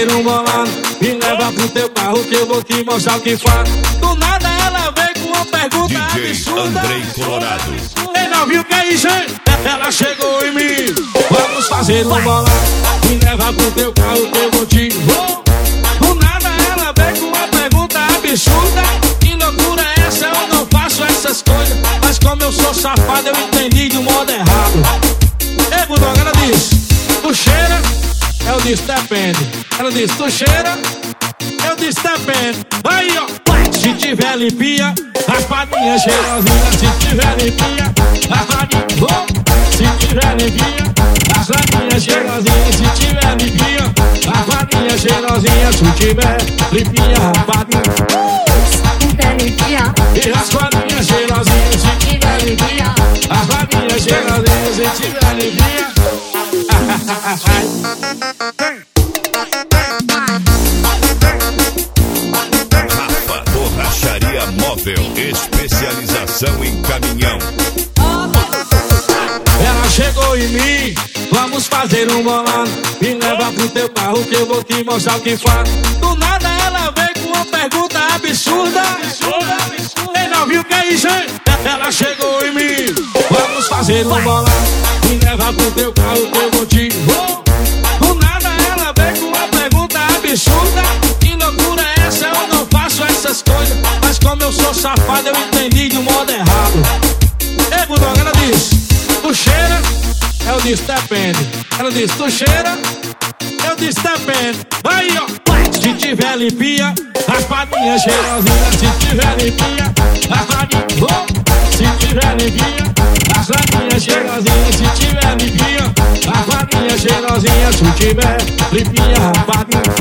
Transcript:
fazer um bolão. Me leva pro teu carro que eu vou te mostrar o que faz. Do nada ela veio com uma pergunta DJ absurda. Andrei Colorado. Ele não viu que é isso, hein? Ela chegou em mim. Vamos fazer um bolão. Me leva pro teu carro que eu vou te mostrar. Do nada ela veio com uma pergunta absurda. Que loucura é essa? Eu não faço essas coisas. Mas como eu sou safado, eu entendi de um modo errado. Ei, Bulldog, ela disse: tu cheira? Eu disse: depende. Ela disse: tu cheira? Eu disse: depende. Aí, ó. Se tiver limpinha, raspadinha cheirosinha. Se tiver limpinha, raspadinha. Se tiver limpinha, raspadinha cheirosinha. Se tiver limpinha, raspadinha cheirosinha. Se tiver limpinha, raspadinha. E raspadinha cheirosinha. Se tiver limpinha, raspadinha cheirosinha. Se tiver limpinha. Rafa Borracharia Móvel, especialização em caminhão. Ela chegou em mim, vamos fazer um bolão. Me leva pro teu carro que eu vou te mostrar o que faz. Do nada ela veio com uma pergunta absurda. Ele não viu que é isso, hein? Ela chegou em mim, vamos fazer um bolão. Me leva pro teu carro que eu vou te mostrar. Do nada ela veio com uma pergunta absurda. Que loucura é essa? Eu não faço essas coisas. Mas como eu sou safado, eu entendi de um modo errado. Ei, Bulldog, ela disse: tu cheira? Eu disse: depende. Ela disse: tu cheira? Eu disse: depende. Aí, ó. Se tiver limpinha, raspadinha cheirosinha. Se tiver limpinha, raspadinha. Se tiver limpinha, raspadinha cheirosinha. Se tiver limpinha, raspadinha cheirosinha. Se tiver limpinha, raspadinha.